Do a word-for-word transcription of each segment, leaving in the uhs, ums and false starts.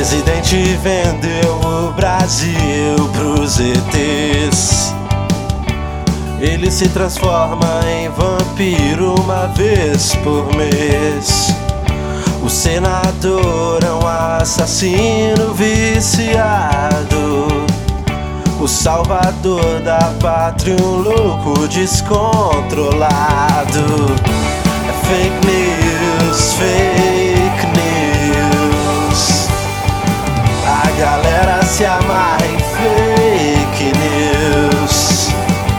presidente vendeu o Brasil pros E Tês. Ele se transforma em vampiro uma vez por mês. O senador é um assassino viciado, o salvador da pátria, um louco descontrolado. É fake news, fake news. A galera se amarra em fake news.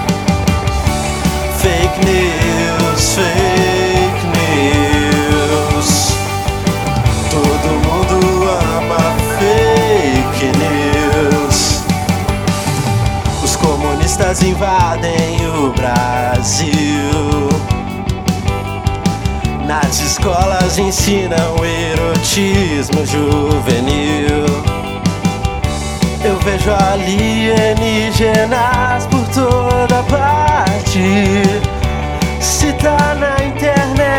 Fake news, fake news. Todo mundo ama fake news. Os comunistas invadem o Brasil. Nas escolas ensinam erotismo juvenil. Eu vejo alienígenas por toda parte. Se tá na internet